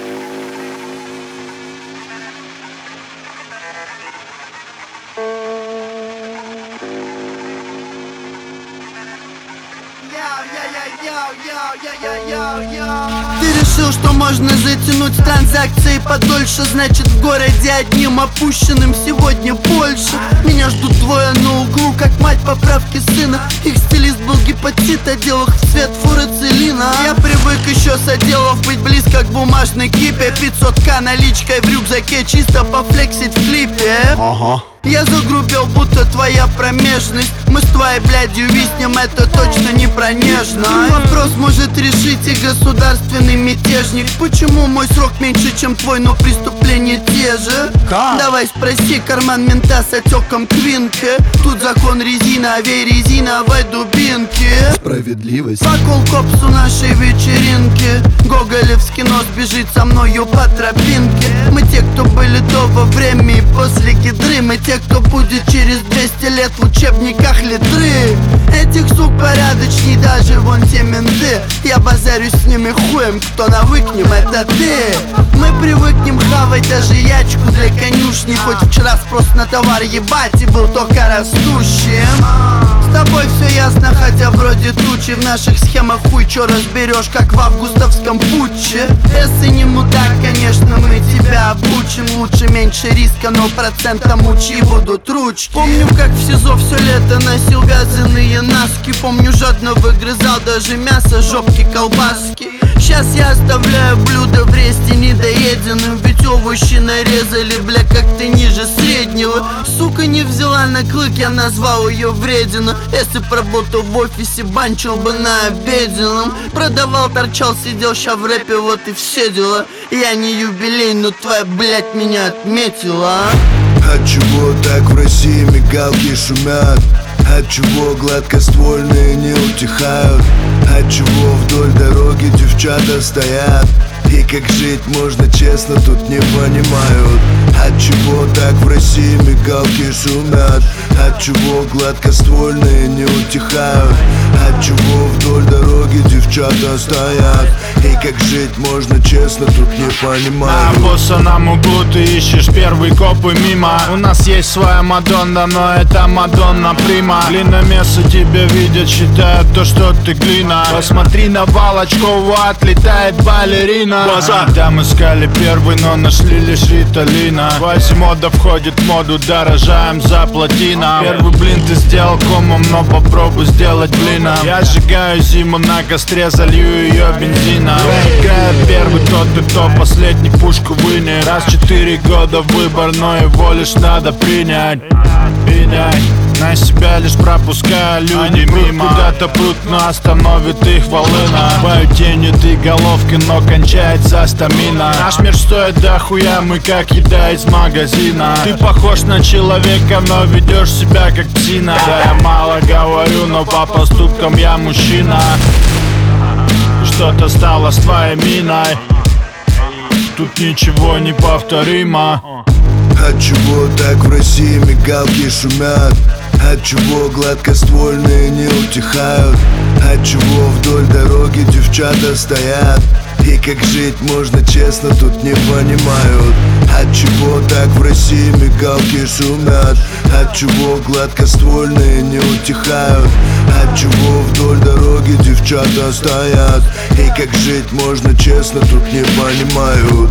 Ты решил, что можно затянуть транзакции подольше, значит в городе одним опущенным сегодня больше. Меня ждут двое на углу, как мать поправки сына. Их стилист был гепатит, одел их в цвет фурацелина. Я привык еще с отделов быть близко к бумажной кипе. 500к наличкой в рюкзаке, чисто пофлексить в клипе. Я загрубел, будто твоя промежность. Мы с твоей блядью виснем, это точно не про нежность. Вопрос может решить и государственный мятежник. Почему мой срок меньше, чем твой, но преступления те же? Давай спроси карман мента с отеком квинки. Тут закон резина, авей резиновой дубинки. Справедливость. Покол копсу нашей вечеринки. Гоголевский нос бежит со мною по тропинке. Мы те, кто были до, во время и после гидры. Мы те, кто будет через 200 лет в учебниках литры. Этих сук порядочней даже вон те менты. Я базарюсь с ними хуем, кто навыкнем, это ты. Мы привыкнем хавать даже ячку для конюшни. Хоть вчера спрос на товар ебать и был только растущим. С тобой все ясно, хотя вроде тучи. В наших схемах хуй чё разберешь, как в августовском путче. Если не мудак, конечно, мы тебя обучим. Лучше меньше риска, но процентом учи будут ручки. Помню, как в СИЗО все лето носил вязаные носки. Помню, жадно выгрызал даже мясо, жопки, колбаски. Сейчас я оставляю блюдо в ресте недоеденным. Ведь овощи нарезали, бля, как-то ниже среднего. Сука не взяла на клык, я назвал ее вредина. Если б работал в офисе, банчил бы на обеденном. Продавал, торчал, сидел, ща в рэпе, вот и все дела. Я не юбилей, но твоя, блядь, меня отметила. Отчего так в России мигалки шумят? Отчего гладкоствольные не утихают? Отчего вдоль дороги девчата стоят? И как жить можно честно, тут не понимают. Отчего так в России мигалки шумят? Отчего гладкоствольные не утихают? Отчего вдоль дороги девчата стоят? И как жить можно честно, тут не понимают. На обоссанном углу ты ищешь первый коп и мимо. У нас есть своя Мадонна, но это Мадонна Прима. Глиномесы тебя видят, считают то, что ты глина. Посмотри на Волочкову, отлетает балерина. Там искали первый, но нашли лишь Риталина. Квазимода входит в моду, дорожаем за платином. Первый блин ты сделал комом, но попробуй сделать блина. Я сжигаю зиму на костре, залью ее бензина. Играет первый тот и кто последний пушку вынет. Раз в 4 года выбор, но его лишь надо принять. На себя лишь пропуская люди мимо. Куда-то прут, но остановит их волына. Бою тенью ты головки, но кончается стамина. Наш мир стоит дохуя, мы как еда из магазина. Ты похож на человека, но ведешь себя как псина. Да, я мало говорю, но по поступкам я мужчина. Что-то стало с твоей миной. Тут ничего не повторимо. Отчего так в России мигалки шумят? Отчего гладкоствольные не утихают? Отчего вдоль дороги девчата стоят? И как жить можно честно, тут не понимают. Отчего так в России мигалки шумят? Отчего гладкоствольные не утихают? Отчего вдоль дороги девчата стоят? И как жить можно честно, тут не понимают.